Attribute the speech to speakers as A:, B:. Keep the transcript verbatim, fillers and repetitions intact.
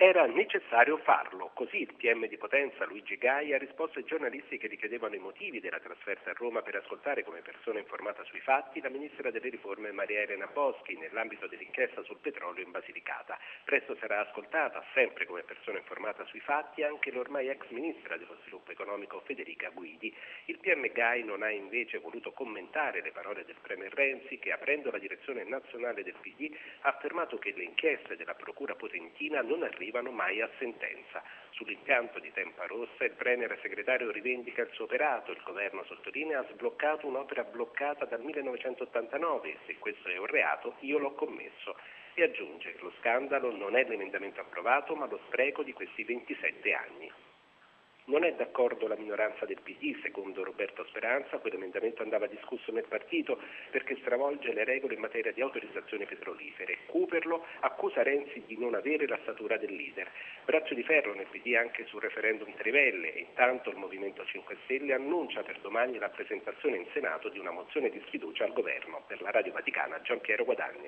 A: Era necessario farlo, così il P M di Potenza Luigi Gai ha risposto ai giornalisti che richiedevano i motivi della trasferta a Roma per ascoltare come persona informata sui fatti la ministra delle riforme Maria Elena Boschi nell'ambito dell'inchiesta sul petrolio in Basilicata. Presto sarà ascoltata, sempre come persona informata sui fatti, anche l'ormai ex ministra dello sviluppo economico Federica Guidi. Il P M Gai non ha invece voluto commentare le parole del Premier Renzi che, aprendo la direzione nazionale del P D, ha affermato che le inchieste della Procura Potentina non arrivano arrivano mai a sentenza. Sull'impianto di Tempa Rossa il Premier segretario rivendica il suo operato, il governo sottolinea ha sbloccato un'opera bloccata dal millenovecentottantanove e se questo è un reato io l'ho commesso. E aggiunge, lo scandalo non è l'emendamento approvato ma lo spreco di questi ventisette anni. Non è d'accordo la minoranza del P D, secondo Roberto Speranza, quell'emendamento andava discusso nel partito perché stravolge le regole in materia di autorizzazioni petrolifere. Cooperlo accusa Renzi di non avere la statura del leader. Braccio di ferro nel P D anche sul referendum Trivelle e intanto il Movimento cinque Stelle annuncia per domani la presentazione in Senato di una mozione di sfiducia al governo. Per la Radio Vaticana Giampiero Guadagni.